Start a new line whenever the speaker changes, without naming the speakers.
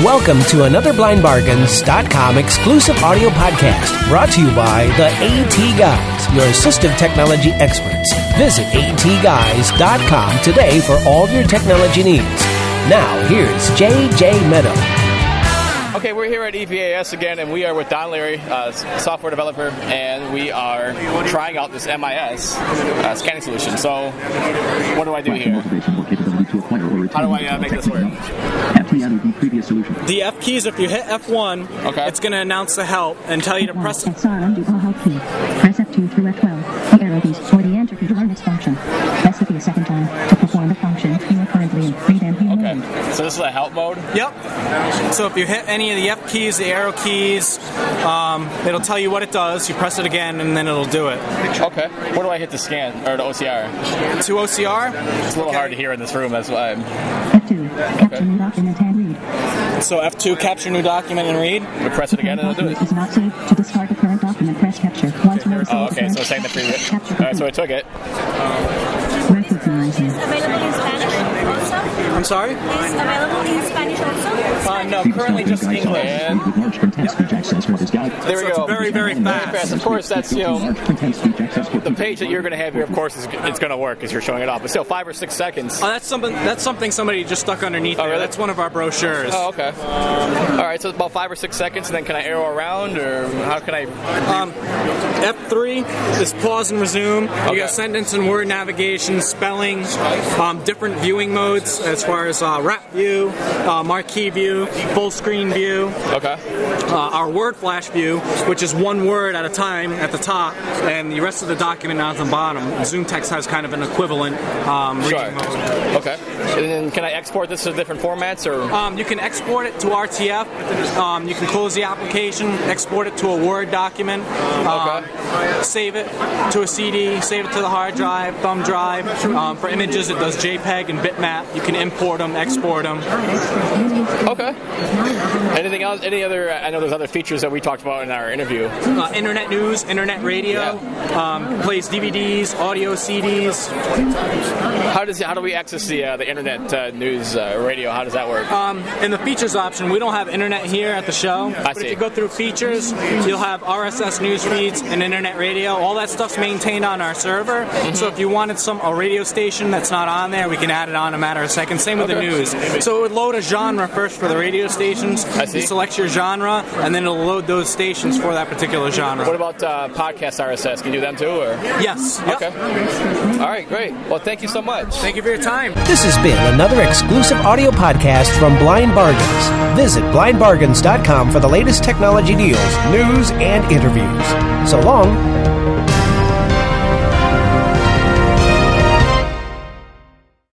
Welcome to another BlindBargains.com exclusive audio podcast brought to you by the AT Guys, your assistive technology experts. Visit atguys.com today for all your technology needs. Now, here's JJ Meadow.
Okay, we're here at EVAS again, and we are with Don Leary, software developer, and we are trying out this MIS scanning solution. So, what do I do here? How do I make this work?
The F keys, if you hit F1, it's going to announce the help and tell you to press it.
SR undo all help key. Press F2 through F12. The arrow keys for the enter key to learn its function. Press the key a second time to perform the function. You are currently in read-and mode.
Okay, so this is a help mode?
Yep. So if you hit any of the F keys, the arrow keys, it'll tell you what it does. You press it again, and then it'll do it.
Okay. Where do I hit the scan, or the OCR?
To OCR?
It's a little hard to hear in this room, that's why.
F2, capture new document and read.
So F2, capture new document and read.
We press it again and it'll do it.
Is not saved. To discard the current document, press capture. Once more,
oh, okay, so it's saying the previous. Alright, so I took it.
Recognizing.
Is available in Spanish also?
I'm sorry?
Is available in Spanish also?
No, currently just English.
And there we go.
It's very, very fast.
Of course, that's, the page that you're going to have here, of course, it's going to work as you're showing it off. But still, 5 or 6 seconds.
Oh, that's something somebody just stuck underneath there.
Really?
That's one of our brochures.
Oh, okay. All right, so about 5 or 6 seconds, and then can I arrow around, or how can I?
F3 is pause and resume.
Okay.
You got sentence and word navigation, spelling, different viewing modes as far as wrap view, marquee view, full screen view.
Okay.
Our word flash view, which is one word at a time at the top, and the rest of the document now at the bottom. Zoom Text has kind of an equivalent reading mode.
Okay. And then can I export this to different formats, or?
You can export it to RTF. You can close the application, export it to a Word document, save it to a CD, save it to the hard drive, thumb drive. For images, it does JPEG and bitmap. You can import them, export them.
Okay. Anything else? Any other? I know there's other features that we talked about in our interview.
Internet news, internet radio, plays DVDs, audio CDs.
How do we access the internet news radio? How does that work?
In the features option, we don't have internet here at the show. But if you go through features, you'll have RSS news feeds and internet radio. All that stuff's maintained on our server. Mm-hmm. So if you wanted a radio station that's not on there, we can add it on in a matter of seconds. Same with the news. So it would load a genre first for the radio stations.
I see.
You select your genre, and then it'll load those stations for that particular genre.
What about podcast RSS? Can you do them too? Or?
Yes. Yep.
Okay. All right, great. Well, thank you so much.
Thank you for your time.
This has been another exclusive audio podcast from Blind Bargains. Visit blindbargains.com for the latest technology deals, news, and interviews. So long.